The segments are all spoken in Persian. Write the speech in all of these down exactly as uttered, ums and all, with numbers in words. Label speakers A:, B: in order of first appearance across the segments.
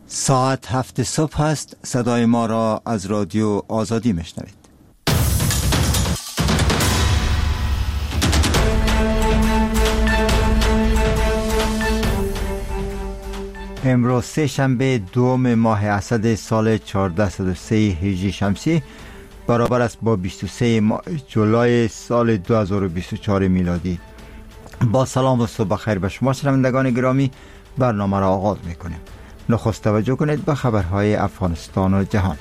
A: ساعت هفت صبح است. صدای ما را از رادیو آزادی میشنوید. امروز سه شنبه دوم ماه اسد سال چهارصد و سه هجری شمسی برابر است با بیست و سه ماه جولای سال دو هزار و بیست و چهار میلادی. با سلام و صبح خیر به شما شنوندگان گرامی، برنامه را آغاز میکنیم. نخست توجه کنید به خبرهای افغانستان و جهان.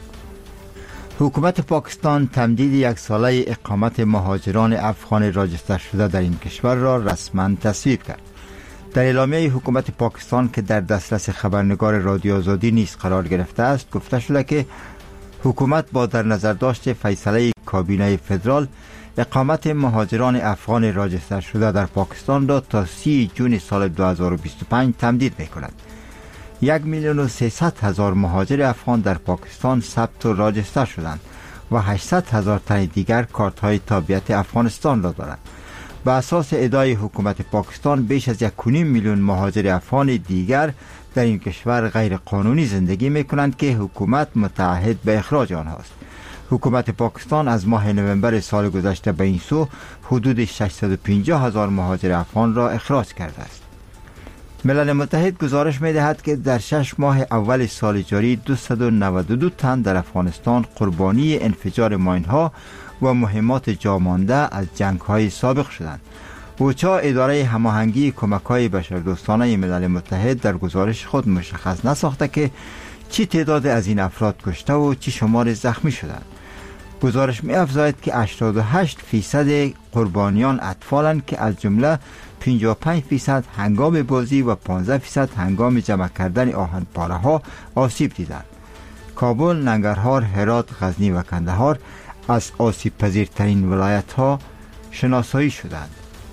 A: حکومت پاکستان تمدید یک ساله اقامت مهاجران افغان راجستر شده در این کشور را رسما تصویب کرد. در اعلامیه حکومت پاکستان که در دسترس خبرنگار رادیو آزادی نیز قرار گرفته است گفته شده که حکومت با در نظر داشت فیصله کابینه فدرال اقامت مهاجران افغان راجستر شده در پاکستان را تا سی جون سال دو هزار و بیست و پنج تمدید می‌کند. یک میلیون و سیصد هزار مهاجر افغان در پاکستان ثبت و راجستر شدند و هشتصد هزار تن دیگر کارت های تابعیت افغانستان را دارند. به اساس ادعای حکومت پاکستان بیش از یک و نیم میلیون مهاجر افغان دیگر در این کشور غیر قانونی زندگی می کنند که حکومت متعهد به اخراج آنهاست. حکومت پاکستان از ماه نوامبر سال گذشته به این سو حدود ششصد و پنجاه هزار مهاجر افغان را اخراج کرده است. ملل متحد گزارش می دهد که در شش ماه اول سال جاری دویست و نود و دو تن در افغانستان قربانی انفجار ماین‌ها و مهمات جامانده از جنگ‌های سابق شدند. اوچا اداره هماهنگی کمک‌های بشردوستانه ملل متحد در گزارش خود مشخص نساخته که چی تعداد از این افراد کشته و چی شمار زخمی شدند. گزارش می افزاید که هشتاد و هشت فیصد قربانیان اطفالند که از جمله پنجاه و پنج فیصد هنگام بازی و پانزده فیصد هنگام جمع کردن آهن پاره ها آسیب دیدند. کابل، ننگرهار، هرات، غزنی و کندهار از آسیب پذیرترین ولایت ها شناسایی شدند.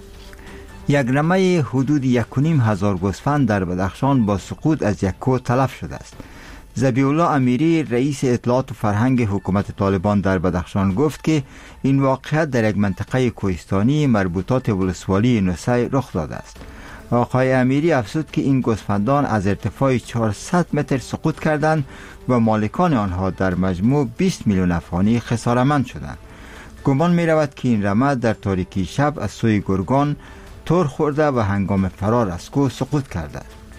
A: یک نمه حدود یک و نیم هزار گوسفند در بدخشان با سقوط از یک کوه تلف شده است. ذبیح الله امیری رئیس اطلاعات و فرهنگ حکومت طالبان در بدخشان گفت که این واقعیت در یک منطقه کوهستانی مربوطات ولسوالی نوسه رخ داده است. آقای امیری افزود که این گوسفندان از ارتفاع چهارصد متر سقوط کردند و مالکان آنها در مجموع بیست میلیون افغانی خسارتمند شدند. گمان می رود که این رمه در تاریکی شب از سوی گرگان تور خورده و هنگام فرار از کوه سقوط کرده.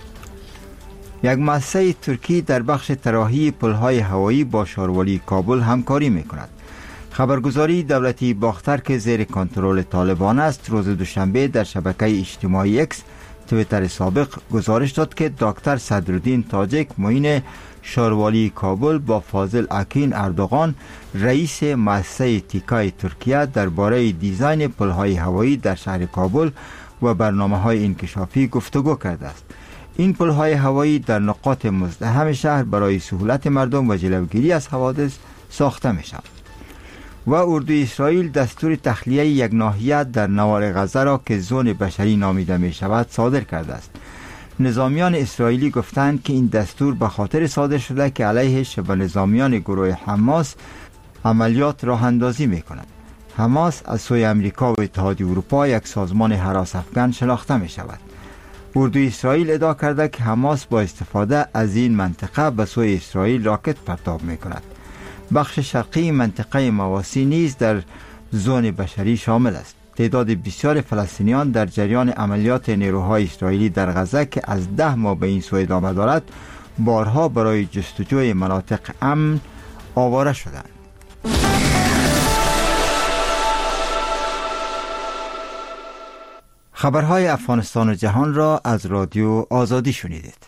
A: یک مؤسسه ترکی در بخش طراحی پل‌های هوایی با شاروالی کابل همکاری می‌کند. خبرگزاری دولتی باختر که زیر کنترل طالبان است روز دوشنبه در شبکه اجتماعی اکس توییتر سابق گزارش داد که دکتر صدرالدین تاجک معین شاروالی کابل با فاضل اکین اردوغان رئیس مؤسسه تیکای ترکیه درباره دیزاین پل‌های هوایی در شهر کابل و برنامه‌های انکشافی گفتگو کرده است. این پل‌های هوایی در نقاط مزدحم شهر برای سهولت مردم و جلوگیری از حوادث ساخته می‌شوند. و اردوی اسرائیل دستور تخلیه یک ناحیه در نوار غزه را که زون بشری نامیده می شود صادر کرده است. نظامیان اسرائیلی گفتند که این دستور به خاطر صادر شده که علیه شبه نظامیان گروه حماس عملیات راه اندازی می کند. حماس از سوی امریکا و اتحادیه اروپا یک سازمان هراس افکن شناخته می شود. اردوی اسرائیل ادعا کرده که حماس با استفاده از این منطقه به سوی اسرائیل راکت پرتاب می کند. بخش شرقی منطقه مواسی نیز در زون بشری شامل است. تعداد بسیار فلسطینیان در جریان عملیات نیروهای اسرائیلی در غزه که از ده ماه به این سو ادامه دارد بارها برای جستجوی مناطق امن آواره شدند. خبرهای افغانستان و جهان را از رادیو آزادی شنیدید.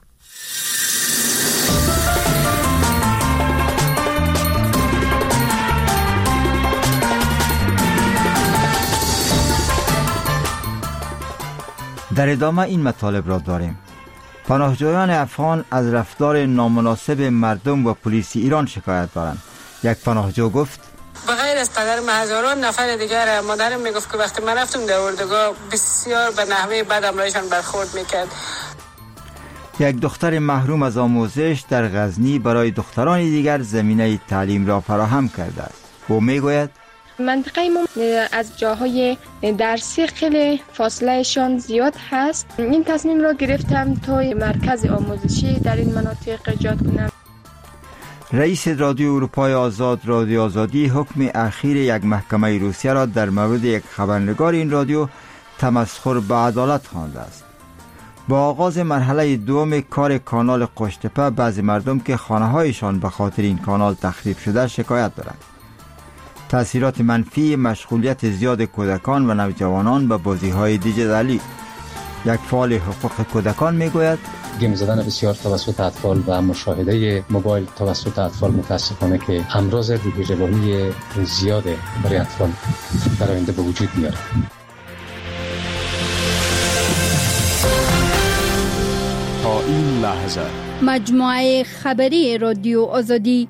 A: در ادامه این مطالب را داریم. پناهجویان افغان از رفتار نامناسب مردم و پلیس ایران شکایت دارند. یک پناهجو گفت
B: بغیر از پدرم هزاران نفر دیگر مادرم میگفت که وقتی من رفتم در اردوگاه بسیار به نحوه بد امرایشان برخورد میکرد.
A: یک دختر محروم از آموزش در غزنی برای دختران دیگر زمینه تعلیم را فراهم کرده است. او میگوید
C: منطقه ما از جاهای درسی خیلی فاصلهشان زیاد هست. این تصمیم را گرفتم تا مرکز آموزشی در این مناطق ایجاد کنم.
A: رئیس رادیو اروپای آزاد رادیو آزادی حکم اخیر یک محکمه روسیه را در مورد یک خبرنگار این رادیو تمسخر به عدالت خوانده است. با آغاز مرحله دوم کار کانال قشتپه، بعضی مردم که خانه‌هایشان به خاطر این کانال تخریب شده شکایت دارند. تأثیرات منفی مشغولیت زیاد کودکان و نوجوانان به بازی‌های دیجیتالی. یک فعال حقوق کودکان میگوید
D: گیم زدن بسیار توسط اطفال و مشاهده موبایل توسط اطفال متاسفانه که امراض روحی روانی زیاد برای اطفال در آینده به وجود میاره.
E: تا این لحظه
F: مجموعه خبری رادیو آزادی.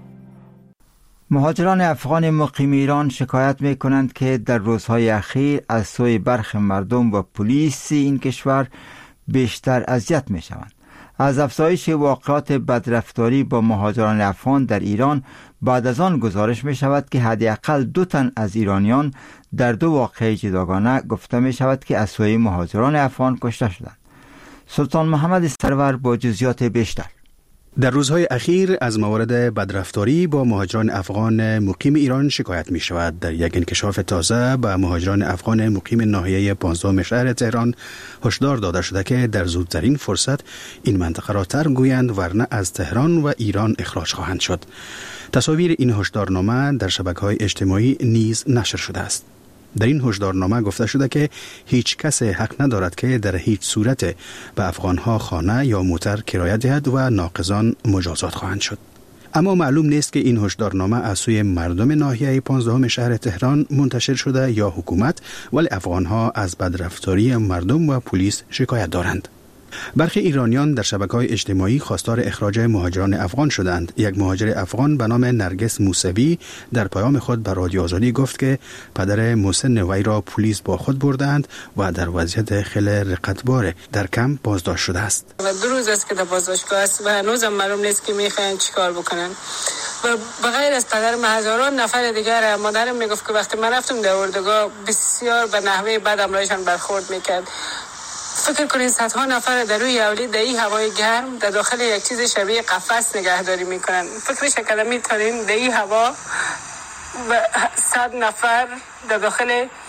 A: مهاجران افغان مقیم ایران شکایت می کنند که در روزهای اخیر از سوی برخی مردم و پلیس این کشور بیشتر اذیت می شوند. از افزایش واقعات بدرفتاری با مهاجران افغان در ایران بعد از آن گزارش می شود که حداقل دو تن از ایرانیان در دو واقعه جداگانه گفته می شود که از سوی مهاجران افغان کشته شدند. سلطان محمد سرور با جزئیات بیشتر.
G: در روزهای اخیر از موارد بدرفتاری با مهاجران افغان مقیم ایران شکایت می شود. در یک انکشاف تازه به مهاجران افغان مقیم ناحیه پانزدهم شهر تهران هشدار داده شده که در زودترین فرصت این منطقه را ترک گویند ورنه از تهران و ایران اخراج خواهند شد. تصاویر این هشدارنامه در شبکه‌های اجتماعی نیز نشر شده است. در این هشدارنامه گفته شده که هیچ کس حق ندارد که در هیچ صورت به افغانها خانه یا موتر کرایه دهد و ناقضان مجازات خواهند شد. اما معلوم نیست که این هشدارنامه از سوی مردم ناحیه پانزدهم شهر تهران منتشر شده یا حکومت، ولی افغانها از بدرفتاری مردم و پلیس شکایت دارند. برخی ایرانیان در شبکه‌های اجتماعی خواستار اخراج مهاجران افغان شدند. یک مهاجر افغان به نام نرگس موسوی در پیام خود به رادیو آزادی گفت که پدر محسن وی را پلیس با خود بردند و در وضعیت خیلی رقتبار در کمپ بازداشت شده است.
B: و دو روز است که در بازداشتگاه است و هنوز هم معلوم نیست که میخواین چیکار بکنن. و بغیر از پدر هزاران نفر دیگر، مادرم میگفت که وقتی من رفتم در اردوگاه بسیار به نحوه بد امرایشان برخورد میکرد. فکر کنید صدها نفر در روی اولی در این هوای گرم در داخل یک چیز شبیه قفس نگهداری میکنن. فکرش کردم میتونین در این هوا و صد نفر در داخل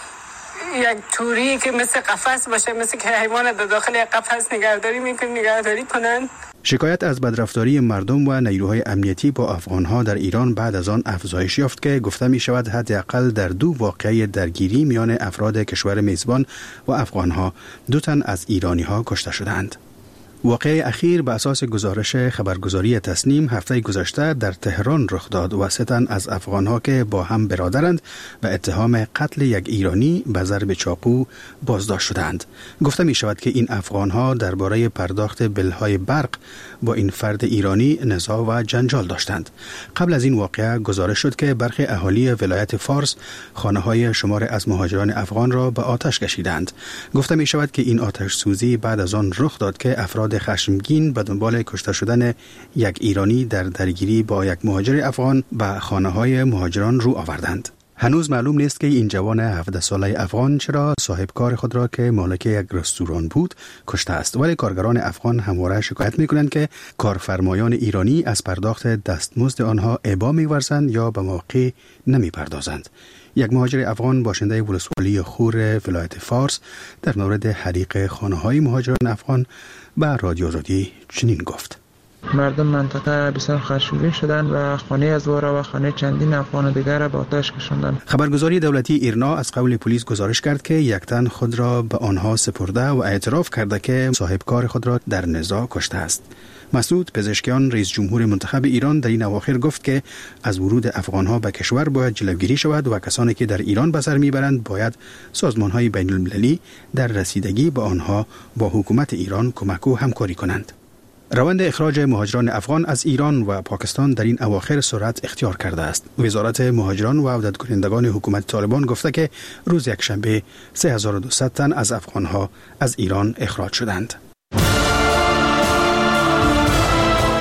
B: یک توری که مثل قفس باشه، مثل که حیوان در داخل یک قفس نگهداری میکنن نگهداری کنن.
G: شکایت از بدرفتاری مردم و نیروهای امنیتی با افغانها در ایران بعد از آن افزایش یافت که گفته می شود حداقل در دو واقعه درگیری میان افراد کشور میزبان و افغانها دو تن از ایرانیها کشته شدند. واقعه اخیر به اساس گزارش خبرگزاری تسنیم هفته گذشته در تهران رخ داد و سه تن از افغانها که با هم برادرند و اتهام قتل یک ایرانی به ضرب چاقو بازداشت شدند. گفته می شود که این افغانها درباره پرداخت بلهای برق با این فرد ایرانی نزاع و جنجال داشتند. قبل از این واقعه گزارش شد که برخی اهالی ولایت فارس خانه‌های شمار از مهاجران افغان را به آتش کشیدند. گفته می شود که این آتش سوزی بعد از آن رخ داد که افراد خشمگین به دنبال کشته شدن یک ایرانی در درگیری با یک مهاجر افغان به خانه‌های مهاجران رو آوردند. هنوز معلوم نیست که این جوان هفده ساله افغان چرا صاحب کار خود را که مالک یک رستوران بود کشته است، ولی کارگران افغان همواره شکایت می‌کنند که کارفرمایان ایرانی از پرداخت دستمزد آنها ابا می‌ورزند یا به موقع نمی‌پردازند. یک مهاجر افغان باشنده ولسوالی خور ولایت فارس در مورد حریق خانه‌های مهاجران افغان به رادیو آزادی چنین گفت:
H: مردم منطقه بسیار خشمگین شدند و خانه از وارا و خانه چندین افغان دیگر را به آتش کشاندند.
G: خبرگزاری دولتی ایرنا از قول پلیس گزارش کرد که یک تن خود را به آنها سپرده و اعتراف کرده که صاحب کار خود را در نزاع کشته است. مسعود پزشکیان رئیس جمهور منتخب ایران در این اواخر گفت که از ورود افغانها به کشور باید جلوگیری شود و کسانی که در ایران به سر میبرند باید سازمانهای بین المللی در رسیدگی به آنها با حکومت ایران کمک و همکاری کنند. روند اخراج مهاجران افغان از ایران و پاکستان در این اواخر سرعت اختیار کرده است. وزارت مهاجران و عودت کنندگان حکومت طالبان گفته که روز یکشنبه سه هزار و دویست تن از افغانها از ایران اخراج شدند.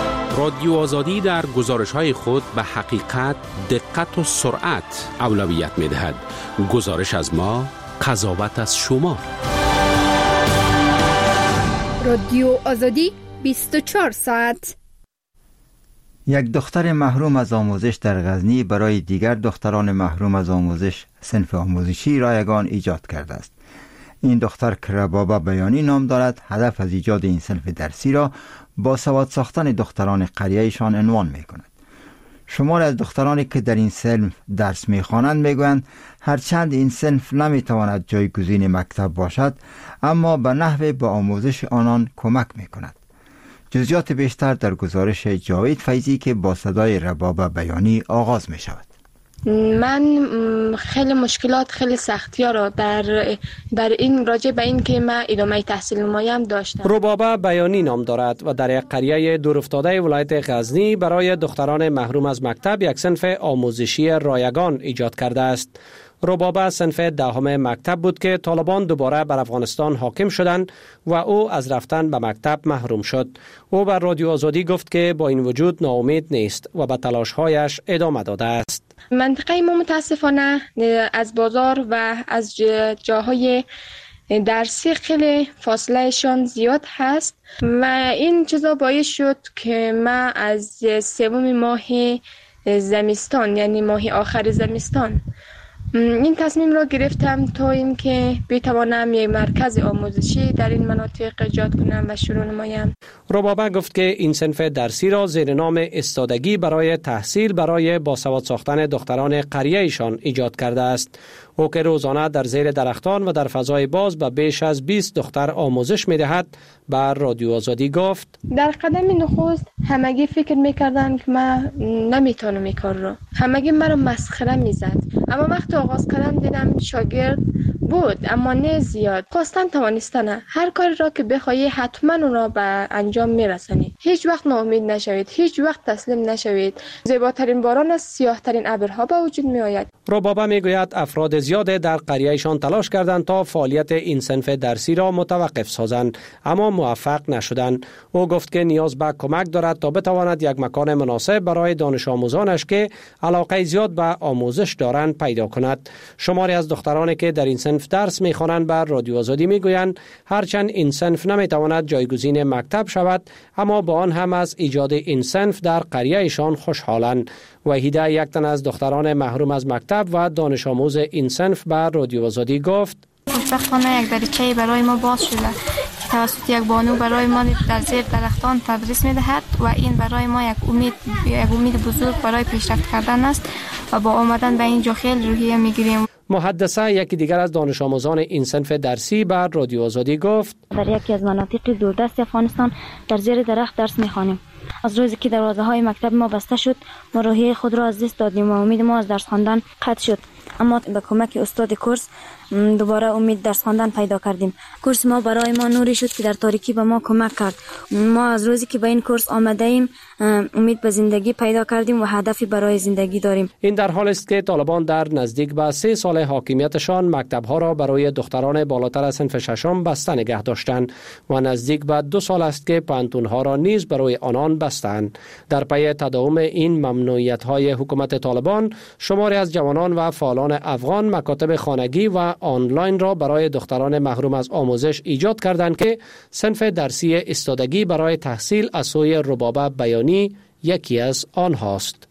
I: رادیو آزادی در گزارش‌های خود به حقیقت، دقت و سرعت اولویت می‌دهد. گزارش از ما، قضاوت از شما.
F: رادیو آزادی بیست و چهار ساعت.
A: یک دختر محروم از آموزش در غزنی برای دیگر دختران محروم از آموزش صنف آموزشی رایگان ایجاد کرده است. این دختر که ربابه بیانی نام دارد، هدف از ایجاد این صنف درسی را با سواد ساختن دختران قریه‌شان عنوان می کند. شمار از دخترانی که در این صنف درس می خوانند می گویند هرچند این صنف نمی تواند جایگزین مکتب باشد، اما به نحو به آموزش آنان کمک می کند. جزئیات بیشتر در گزارش جاوید فیضی که با صدای ربابه بیانی آغاز می شود.
C: من خیلی مشکلات، خیلی سختی ها را در در این راجع به این که من ادامه تحصیل مایم داشتم.
J: ربابه بیانی نام دارد و در یک قریه دورافتاده ولایت غزنی برای دختران محروم از مکتب یک صنف آموزشی رایگان ایجاد کرده است. ربابه صنف دهم مکتب بود که طالبان دوباره بر افغانستان حاکم شدند و او از رفتن به مکتب محروم شد. او بر رادیو آزادی گفت که با این وجود ناامید نیست و به تلاش‌هایش ادامه داده است.
C: منطقه ما متاسفانه از بازار و از جاهای درسی خیلی فاصلهشان زیاد هست و این چیزا باعث شد که من از سوم ماه زمستان، یعنی ماه آخر زمستان، این تصمیم را گرفتم تا اینکه بتوانم یک مرکز آموزشی در این مناطق ایجاد کنم و شروع نمایم.
J: ربابه گفت که این صنف درسی را زیر نام استادگی برای تحصیل برای باسواد ساختن دختران قریه‌شان ایجاد کرده است. او که روزانه در زیر درختان و در فضای باز به بیش از بیست دختر آموزش می‌دهد، بر رادیو آزادی گفت
C: در قدم نخست همگی فکر می‌کردند که من نمی‌تونم این کار را. همگی مرا مسخره می‌زد. اما وقتی آغاز کردم دیدم شاگرد بود، اما نه زیاد. خواستن توانستن هر کاری را که بخواهی حتما اون را به انجام میرسانی. هیچ وقت ناامید نشوید، هیچ وقت تسلیم نشوید. زیباترین باران از سیاه‌ترین ابرها به وجود میآید.
J: ربابه میگوید افراد زیاد در قریه‌شان تلاش کردند تا فعالیت این صنف درسی را متوقف سازند، اما موفق نشدند. او گفت که نیاز به کمک دارد تا بتواند یک مکان مناسب برای دانش آموزانش که علاقه زیاد به آموزش دارند پیدا کند. شماری از دخترانی که در این صنف درس می‌خوانند بر رادیو آزادی میگویند هرچند این صنف نمیتواند جایگزین مکتب شود، اما با آن هم از ایجاد این صنف در قریه‌شان خوشحالند. وحیده، یک تن از دختران محروم از مکتب و دانش آموز این صنف بر رادیو آزادی گفت
K: خوشبختانه یک دریچه برای ما باز شده که توسط یک بانو برای ما در زیر درختان تدریس می‌دهد و این برای ما یک امید یک امید بزرگ برای پیشرفت کردن است و با آمدن به اینجا خیلی روحیه می‌گیریم.
J: محدثه، یکی دیگر از دانش آموزان این صنف درسی بر رادیو آزادی گفت
L: در یکی از مناطق دوردست افغانستان در زیر درخت درس می‌خوانیم. از روزی که دروازه های مکتب ما بسته شد ما روحیه خود را از دست دادیم و امید ما از درس خواندن قطع شد، اما به کمک استاد کورس دوباره امید درس خواندن پیدا کردیم. کورس ما برای ما نوری شد که در تاریکی به ما کمک کرد. ما از روزی که به این کورس آمده ایم امید به زندگی پیدا کردیم و هدفی برای زندگی داریم.
J: این در حال است که طالبان در نزدیک به سه سال حاکمیتشان مکتب‌ها را برای دختران بالاتر از صنف ششم بسته نگه داشتند و نزدیک به دو سال است که پانتون‌ها را نیز برای آنان بستند. در پی تداوم این ممنوعیت‌های حکومت طالبان، شماری از جوانان و فعالان افغان مکاتب خانگی و آنلاین را برای دختران محروم از آموزش ایجاد کردند که صنف درسی استادگی برای تحصیل از سوی ربابه بیانی یکی از آنهاست.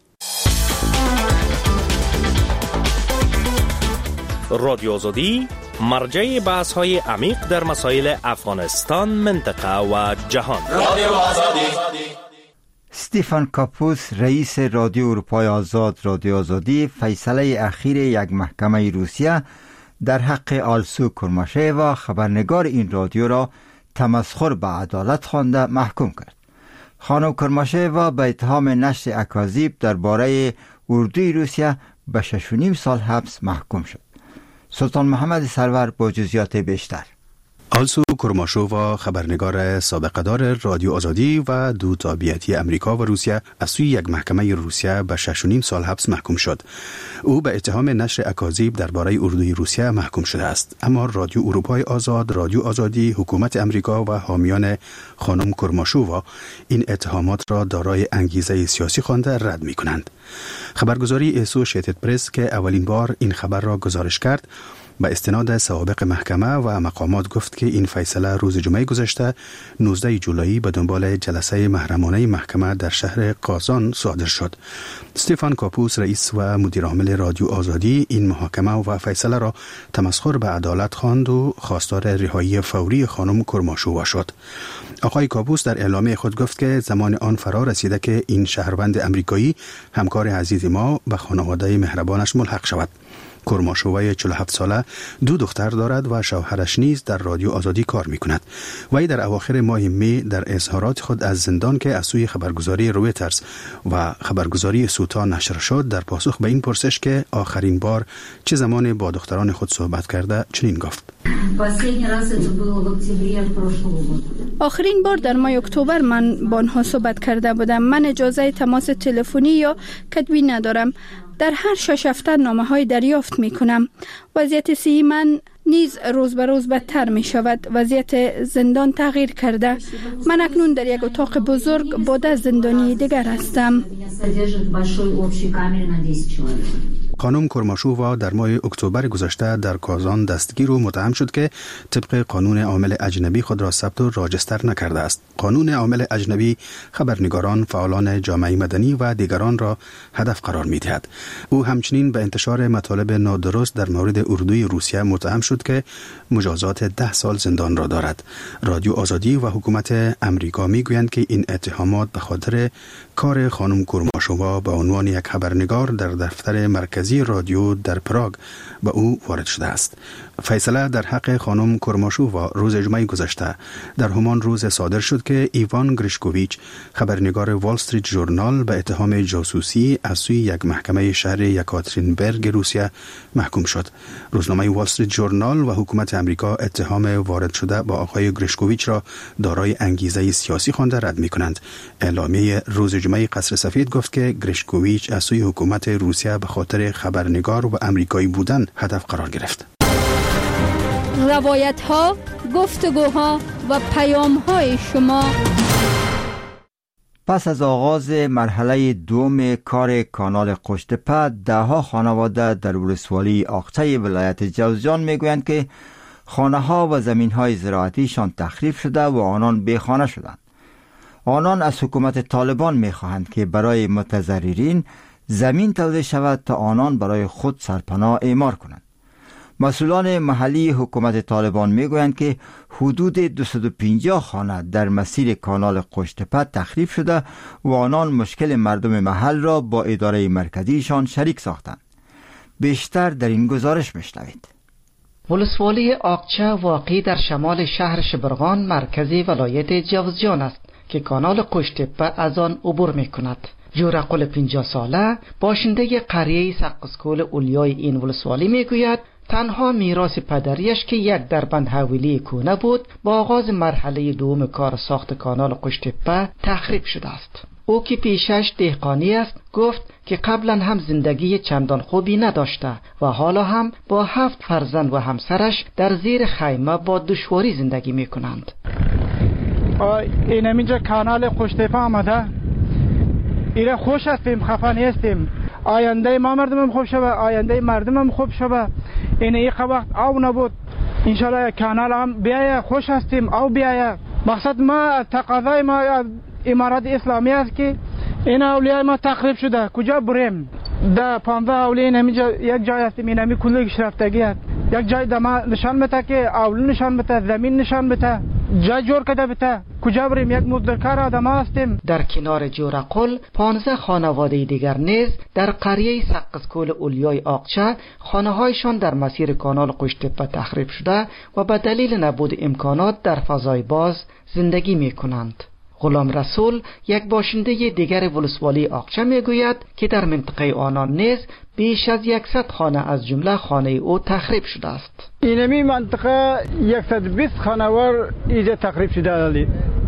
M: رادیو آزادی مرجع بحث های عمیق در مسائل افغانستان، منطقه و جهان. رادیو آزادی.
A: استیفن کاپوس، رئیس رادیو اروپای آزاد رادیو آزادی، فیصله اخیر یک محکمه روسیه در حق آلسو کرماشیوا خبرنگار این رادیو را تمسخر به عدالت خوانده محکوم کرد. خانم کرماشیوا به اتهام نشر اکاذیب درباره اردوی روسیه به شش و نیم سال حبس محکوم شد. سلطان محمد سرور با جزئیات بیشتر.
G: آلسو کرماشووا خبرنگار سابقه‌دار رادیو آزادی و دو تابعیتی امریکا و روسیه از سوی یک محکمه روسیه به شش و نیم سال حبس محکوم شد. او به اتهام نشر اکاذیب درباره اردوی روسیه محکوم شده است، اما رادیو اروپای آزاد، رادیو آزادی، حکومت امریکا و حامیان خانم کرماشووا این اتهامات را دارای انگیزه سیاسی خوانده رد می‌کنند. خبرگزاری اسوشیتد پرس که اولین بار این خبر را گزارش کرد، با استناد سوابق محکمه و مقامات گفت که این فیصله روز جمعه گذشته نوزده جولای به دنبال جلسه محرمانه محکمه در شهر قازان صادر شد. استفان کاپوس، رئیس و مدیر عامل رادیو آزادی، این محاکمه و فیصله را تمسخر به عدالت خواند و خواستار رهایی فوری خانم کرماشووا شد. آقای کاپوس در اعلامیه خود گفت که زمان آن فرا رسیده که این شهروند امریکایی همکار عزیز ما به خانواده مهربانش ملحق شود. کرماشووا چهل و هفت ساله دو دختر دارد و شوهرش نیز در رادیو آزادی کار می‌کند. وی در اواخر ماه می در اظهارات خود از زندان که از سوی خبرگزاری رویترز و خبرگزاری سوتا نشر شد در پاسخ به این پرسش که آخرین بار چه زمان با دختران خود صحبت کرده چنین گفت:
F: آخرین بار در ماه اکتبر من با آنها صحبت کرده بودم. من اجازه تماس تلفنی یا کتبی ندارم. در هر شش هفته نامه های دریافت می کنم. وضعیت صحی من نیز روز به روز بدتر می شود. وضعیت زندان تغییر کرده. من اکنون در یک اتاق بزرگ با ده زندانی دیگر هستم.
G: خانم کرماشووا در ماه اکتبر گذشته در کازان دستگیر و متهم شد که طبق قانون عامل اجنبی خود را ثبت و راجستر نکرده است. قانون عامل اجنبی خبرنگاران، فعالان جامعه مدنی و دیگران را هدف قرار می دهد. او همچنین به انتشار مطالب نادرست در مورد اردوی روسیه متهم شد که مجازات ده سال زندان را دارد. رادیو آزادی و حکومت امریکا می گویند که این اتهامات به خاطر کار خانم کرماشووا به عنوان یک خبرنگار در دفتر مرکزی رادیو در پراگ به او وارد شده است. فیصله در حق خانم کرماشووا روز جمعه گذشته در همان روز صادر شد که ایوان گریشکوویچ، خبرنگار وال استریت ژورنال، به اتهام جاسوسی از سوی یک محکمه شهر یکاترینبرگ روسیه محکوم شد. روزنامه وال استریت ژورنال و حکومت امریکا اتهام وارد شده با آقای گریشکوویچ را دارای انگیزه سیاسی خوانده رد می‌کنند. اعلامیه روز جمعه قصر سفید گفت که گریشکوویچ از سوی حکومت روسیه به خاطر خبرنگار و امریکایی بودن هدف قرار گرفت.
F: روایت ها، گفتگوها و پیام های شما.
A: پس از آغاز مرحله دوم کار کانال قشتپه، ده ها خانواده در ولسوالی آقچه ولایت جوزجان میگویند که خانه ها و زمین های زراعتیشان تخریب شده و آنان بیخانه شدند. آنان از حکومت طالبان میخواهند که برای متضررین زمین توزیع شود تا آنان برای خود سرپناه اعمار کنند. مسئولان محلی حکومت طالبان میگویند که حدود دویست و پنجاه خانه در مسیر کانال قشتپه تخریب شده و آنان مشکل مردم محل را با اداره مرکزیشان شریک ساختند. بیشتر در این گزارش میشنوید.
N: ولسوالی آقچه واقع در شمال شهر شبرغان مرکزی ولایت جوزجان است که کانال قشتپه از آن عبور میکند. جورقل پنجاه ساله باشنده قریه سقسکول اولیای این ولسوالی میگوید تنها میراث پدریش که یک دربند حویلی کونه بود با آغاز مرحله دوم کار ساخت کانال قشتپه تخریب شده است. او که پیشش دهقانی است گفت که قبلا هم زندگی چندان خوبی نداشته و حالا هم با هفت فرزند و همسرش در زیر خیمه با دشواری زندگی میکنند.
O: این اینجا کانال قشتپه آمده، ایره خوش هستیم، خفه نیستیم. آینده ما مردمم خوب شوه، آینده مردمم خوب شوه. این ای وقت آو نبود، انشالله کانال هم بیایه، خوش هستیم او بیایه. مقصد ما تقاضای ما امارات اسلامی است که این اولیای ما تخریب شده، کجا بریم؟ ده پانزده اولی اینجا یک جای هستیم، این همی کلی شرفتگی است. یک جای دما نشان بده که اول نشان بده، زمین نشان بده، جای جور کده بده، کجا بریم؟ یک مزدورکار آدم هستیم.
N: در کنار جورقل پانزده خانواده دیگر نیز در قریه سقسکول اولیای آقچه خانه‌هایشان در مسیر کانال قشتپه تخریب شده و به دلیل نبود امکانات در فضای باز زندگی می کنند. غلام رسول یک باشنده دیگر ولسوالی آقچه میگوید که در منطقه آنان نیز بیش از صد خانه از جمله خانه او تخریب شده است.
O: اینمی منطقه صد و بیست خانوار اینجا تخریب شده است.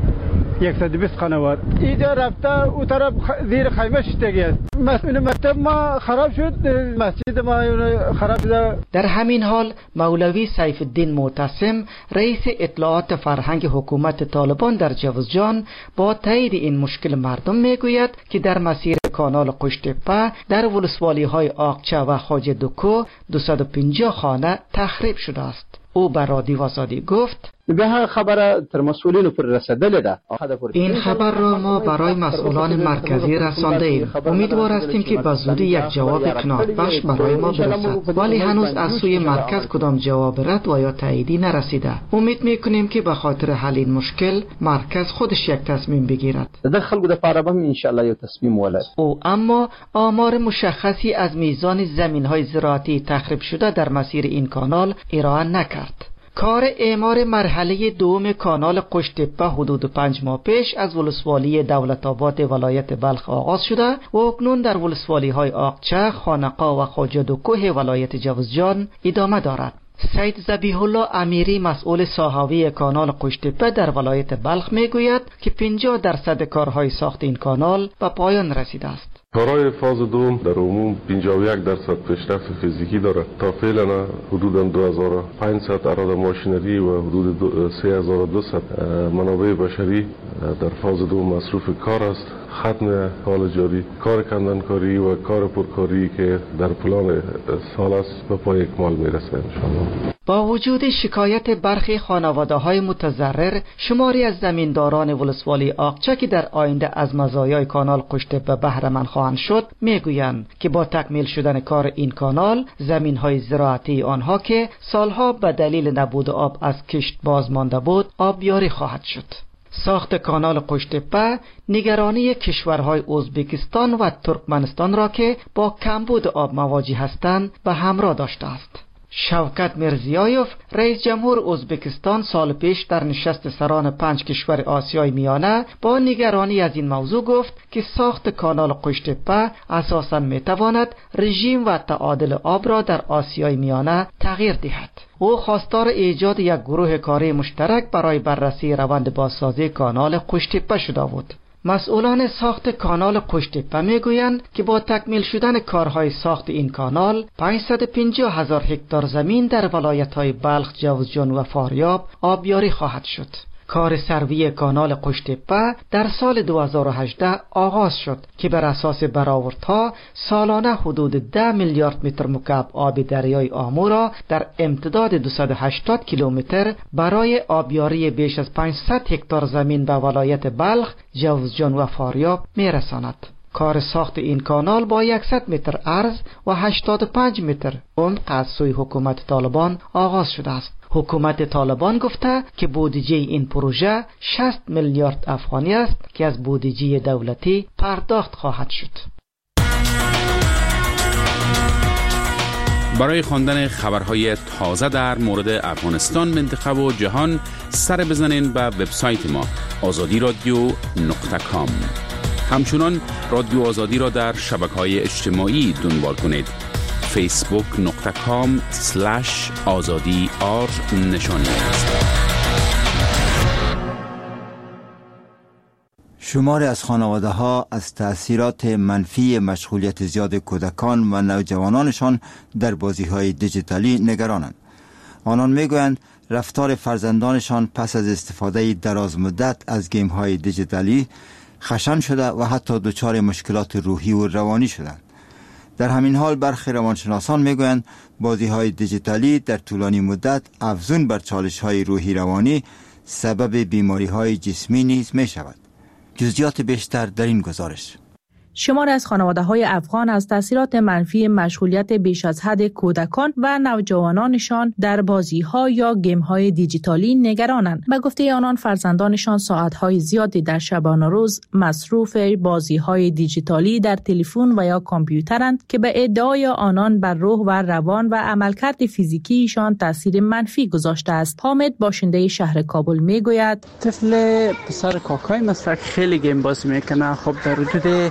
O: صد و بیست خانوار اینجا رفته او طرف زیر خیمه شده است. مسئول مکتب ما خراب شد، مسجد ما خراب شده.
N: در همین حال مولوی سیف الدین معتصم رئیس اطلاعات فرهنگ حکومت طالبان در جوزجان با تایید این مشکل مردم میگوید که در مسیر کانال قشتپه در ولسوالی های آقچه و خواجه دوکو دویست و پنجاه خانه تخریب شده است. او بر رادیو آزادی گفت
P: به خبر تر مسئولین پر رسیدل ده.
N: این خبر را ما برای مسئولان مرکزی رسانده ایم. امیدوار هستیم که به زودی یک جواب قناعتبخش برای ما برسد، ولی هنوز از سوی مرکز کدام جواب رد و یا تاییدی نرسیده. امید میکنیم که به خاطر حل این مشکل مرکز خودش یک تصمیم بگیرد.
P: در خلق د پاره به ان شاء الله یک تصمیم ولد.
N: او اما آمار مشخصی از میزان زمین‌های زراعتی تخریب شده در مسیر این کانال ارائه نکرد. کار اعمار مرحله دوم کانال قشتپه حدود پنج ماه پیش از ولسوالی دولت آباد ولایت بلخ آغاز شده و اکنون در ولسوالی های آقچه، خانقا و خواجه دوکوه ولایت جوزجان ادامه دارد. سید ذبیح الله امیری مسئول ساحوی کانال قشتپه در ولایت بلخ میگوید که پنجاه درصد کارهای ساخت این کانال به پایان رسیده است.
Q: کارهای فاز دوم در عموم پنجاه و یک درصد پیشرفت فیزیکی دارد. تا فعلا حدود دو هزار و پانصد اراده ماشینری و حدود سه هزار و دویست منابع بشری در فاز دوم مصروف کار است. ختم سال جاری کار کندنکاری و کار پرکاری که در پلان سال است به پای اکمال میرسه انشاءالله.
N: با وجود شکایت برخی خانواده های متضرر، شماری از زمینداران ولسوالی آقچه که در آینده از مزایای کانال قشتپه بهره مند خواهند شد میگویند که با تکمیل شدن کار این کانال زمین های زراعتی آنها که سالها به دلیل نبود آب از کشت باز مانده بود آبیاری خواهد شد. ساخت کانال قشتپه نگرانی کشورهای ازبکستان و ترکمنستان را که با کمبود آب مواجه هستند به همراه داشته است. شوکت میرزیایوف رئیس جمهور ازبکستان سال پیش در نشست سران پنج کشور آسیای میانه با نگرانی از این موضوع گفت که ساخت کانال قشتپه اساساً میتواند رژیم و تعادل آب را در آسیای میانه تغییر دهد. او خواستار ایجاد یک گروه کاری مشترک برای بررسی روند بازسازی کانال قشتپه شده بود. مسئولان ساخت کانال قشتپه میگویند که با تکمیل شدن کارهای ساخت این کانال پانصد و پنجاه هزار هکتار زمین در ولایت‌های بلخ، جوزجان و فاریاب آبیاری خواهد شد. کار سروی کانال قشتپه در سال دو هزار و هجده آغاز شد که بر اساس برآوردها سالانه حدود ده میلیارد متر مکعب آب دریای آمو را در امتداد دویست و هشتاد کیلومتر برای آبیاری بیش از پانصد هکتار زمین به ولایت بلخ، جوزجان و فاریاب میرساند. کار ساخت این کانال با صد متر عرض و هشتاد و پنج متر عمق از سوی حکومت طالبان آغاز شده است. حکومت طالبان گفته که بودجه این پروژه شصت میلیارد افغانی است که از بودجه دولتی پرداخت خواهد شد.
I: برای خواندن خبرهای تازه در مورد افغانستان، منطقه و جهان سر بزنین به وبسایت ما آزادی رادیو نقطه کام. همچنان رادیو آزادی را در شبکه‌های اجتماعی دنبال کنید. فیسبوک نقطه کام سلش آزادی آر نشانی است.
A: شماری از خانواده ها از تأثیرات منفی مشغولیت زیاد کودکان و نوجوانانشان در بازی های دیجیتالی نگرانند. آنان میگویند رفتار فرزندانشان پس از استفاده دراز مدت از گیم های دیجیتالی خشن شده و حتی دچار مشکلات روحی و روانی شدند. در همین حال برخی روانشناسان میگویند بازی های دیجیتالی در طولانی مدت افزون بر چالش های روحی روانی سبب بیماری های جسمی نیز می شود. جزئیات بیشتر در این گزارش.
R: شماری از خانواده‌های افغان از تاثیرات منفی مشغولیت بیش از حد کودکان و نوجوانانشان در بازی‌ها یا گیم‌های دیجیتالی نگرانند. به گفته آنان فرزندانشان ساعت‌های زیادی در شبانه روز مصروف بازی‌های دیجیتالی در تلفن و یا کامپیوترند که به ادعای آنان بر روح و روان و عملکرد فیزیکیشان تاثیر منفی گذاشته است. حامد باشنده شهر کابل میگوید
S: طفل پسر کاکای مثلا خیلی گیم بازی میکنه. خب در حدود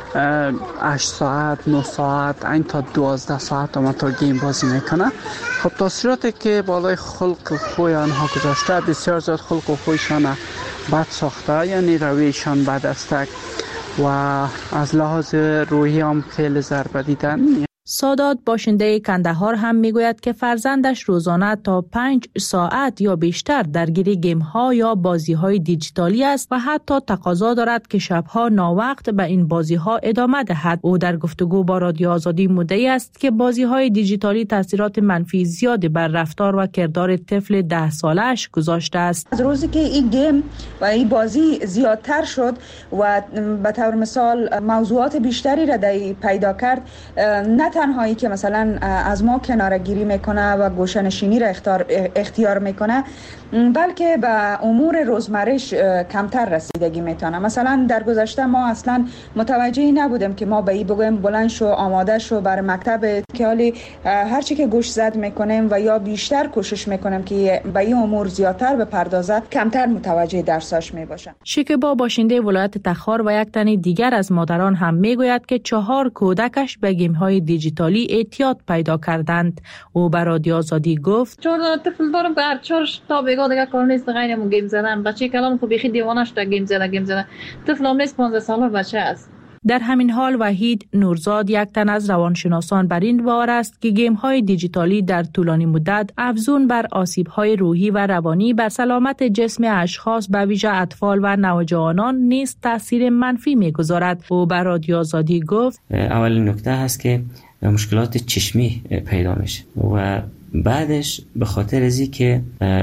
S: هشت ساعت نه ساعت این تا دوازده ساعت هم تا گیم بازی میکنه. خب تاثیراتی که بالای خلق و خوی آنها گذاشته بسیار زیاد خلق و خویشان بد ساخته، یعنی رویشان بد است و از لحاظ روحی هم خیلی ضربه دیدن.
R: سادات باشنده کندهار هم میگوید که فرزندش روزانه تا پنج ساعت یا بیشتر درگیر گیم ها یا بازی های دیجیتالی است و حتی تقاضا دارد که شبها ناوقت به این بازی ها ادامه دهد. او در گفتگو با رادیو آزادی مدعی است که بازی های دیجیتالی تاثیرات منفی زیادی بر رفتار و کردار طفل ده سالش گذاشته است.
T: از روزی که این گیم و این بازی زیادتر شد و به طور مثال موضوعات بیشتری را پیدا کرد، نه تنهایی که مثلا از ما کناره گیری میکنه و گوشه نشینی را اختیار, اختیار میکنه، بلکه به امور روزمرش کمتر رسیدگی میتونه. مثلا در گذشته ما اصلا متوجهی نبودیم که ما به این بگویم بلند شو آماده شو بر مکتب، که حالی هرچی که گوش زد میکنیم و یا بیشتر کوشش میکنیم که به این امور زیادتر بپردازه، کمتر متوجه درساش میباشه.
R: شکیبا باشنده ولایت تخار و یک تن دیگر از مادران هم میگوید که چهار کودکش به گیم های دیجیتالی اعتیاد پیدا کردند. او بر رادیو آزادی گفت
U: چهار طفل دارم که هر چهار تا بگاه دیگه کار نیست غیر همون گیم زدن. بچه کلام خب بیخی دیوانه شده گیم زدن گیم زدن. طفل هم نیست پانزده ساله بچه است.
R: در همین حال وحید نورزاد یک تن از روانشناسان بر این باور است که گیم های دیجیتالی در طولانی مدت افزون بر آسیب های روحی و روانی بر سلامت جسم اشخاص به ویژه اطفال و نوجوانان نیز تاثیر منفی میگذارد. او بر رادیو آزادی گفت
V: اولین نکته هست که مشکلات چشمی پیدا میشه و بعدش به خاطر ازی که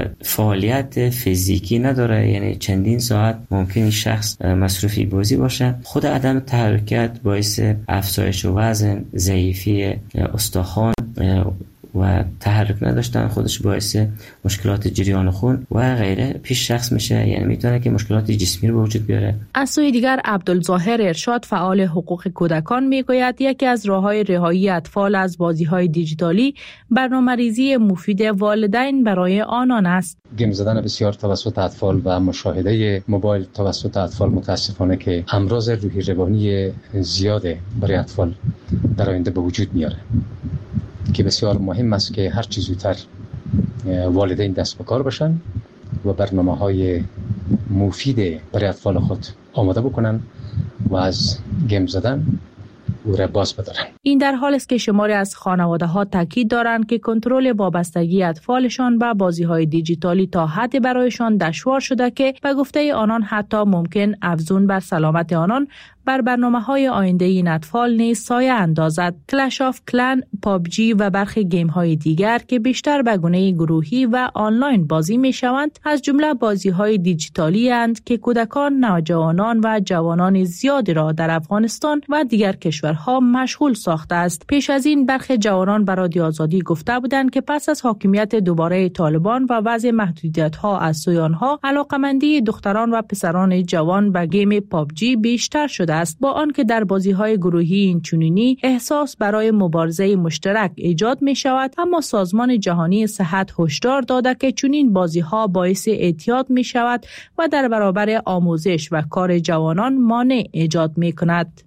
V: فعالیت فیزیکی نداره، یعنی چندین ساعت ممکنی شخص مصروفی بازی باشه، خود عدم تحرکت باعث افزایش وزن، ضعیفی استخوان و تحرک نداشتن خودش باعث مشکلات جریان خون و غیره پیش شخص میشه، یعنی میتونه که مشکلات جسمی رو به وجود بیاره.
R: از سوی دیگر عبدالظاهر ارشاد فعال حقوق کودکان میگوید یکی از راه‌های رهایی اطفال از بازی‌های دیجیتالی برنامه‌ریزی مفید والدین برای آنان است.
D: گیم زدن بسیار توسط اطفال و مشاهده موبایل توسط اطفال متاسفانه که امراض روحی روانی زیاد برای اطفال در آینده به وجود میاره که بسیار مهم است که هر چیز زودتر والدین دست به کار باشن و برنامه‌های مفید برای اطفال خود آماده بکنن و از گیم زدن او را باز بدارن.
R: این در حال است که شماری از خانواده‌ها تاکید دارند که کنترل وابستگی اطفالشان به بازی‌های دیجیتالی تا حدی برایشان دشوار شده که به گفته آنان حتی ممکن افزون بر سلامت آنان بر برنامه‌های آینده این اطفال نیز سایه اندازد. کلش آف کلن، پابجی و برخی گیم‌های دیگر که بیشتر به گونه گروهی و آنلاین بازی می‌شوند، از جمله بازی‌های دیجیتالی اند که کودکان، نوجوانان و جوانان زیادی را در افغانستان و دیگر کشورها مشغول ساخته است. پیش از این برخی جوانان به رادیو آزادی گفته بودند که پس از حاکمیت دوباره طالبان و وضع محدودیت‌ها از سوی آنها، علاقه‌مندی دختران و پسران جوان به گیم پابجی بیشتر شده است، با آنکه در بازی‌های گروهی اینچنینی احساس برای مبارزه مشترک ایجاد می‌شود، اما سازمان جهانی صحت هشدار داده که چنین بازی‌ها باعث اعتیاد می‌شود و در برابر آموزش و کار جوانان مانع ایجاد می‌کند.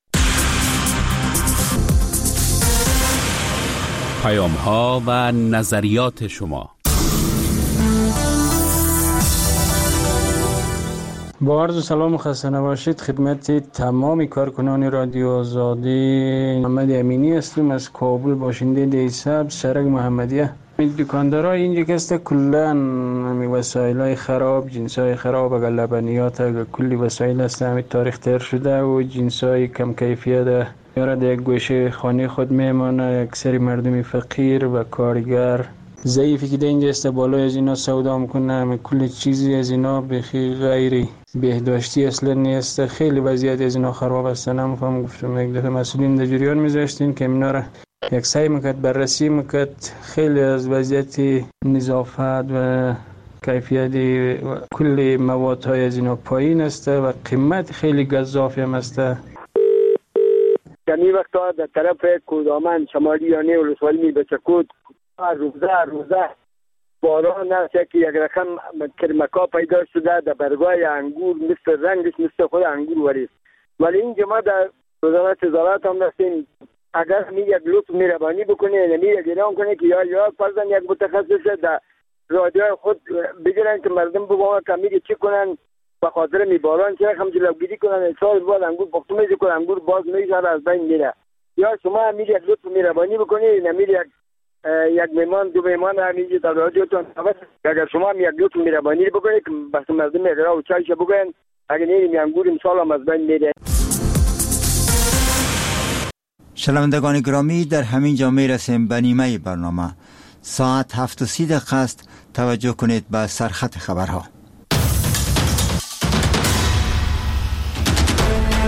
I: پیام‌ها و نظریات شما.
W: با عرض سلام و خسته نباشید خدمت تمام کارکنان رادیو آزادی. محمد امینی هستم از کابل، باشنده دیساب سرک محمدیه. دکاندارای اینجا که است کلن همی وسایلای خراب، جنسای خراب، اگر لبنیات، اگر کلی وسایل است همی تاریخ تر شده و جنسای کم کیفیت یارد یک گوشه خانه خود میمانه. اکثر مردم فقیر و کارگر ضعیفی که در اینجا است بالای از اینا سودا میکنه، کل چیزی از اینا بخی غیر بهداشتی اصلا نیست. خیلی وضعیت از اینا خراب است. نمیفهم گفتم یک دفعه مسئولین در جریان میذاشتین که اینا را یک سعی میکرد بررسی میکرد. خیلی از وضعیت نظافت و کیفیت کل مواد های از اینا پایین است و قیمت خیلی گزافی هم است.
B: کمی وقتا در طرف کودامن شمالیانه و رسوالی می بچکود روزه روزه باران است که یک رقم کرمکا پیدا شده در برگای انگور، مثل رنگش مثل خود انگور وریست. ولی اینجا ما در وزارت تجارت هم دستیم اگر می یک لطف مهربانی بکنه یعنی یک اعلام کنه که یا یا فرضاً یک متخصص در رادیو خود بگیرن که مردم بگوان کمی چی کنن به خاطر می باران چه هم جلوگیری کنن سال بعد انگور پختو میشه کنن انگور باز میشه از بین میره. یا شما امیر یک لطف مهربانی بکنید امیر یک یک میمان دو میمان همینجا در رادیوتون اگر شما هم یک لطف مهربانی بکنید که بس مردم اقرا و چایش بگن اگر نیم انگور امسال هم از بین میره.
A: شنوندگان گرامی، در همین جا میرسیم به نیمه برنامه. ساعت هفت و سی دقیقه است. توجه کنید به سرخط خبرها.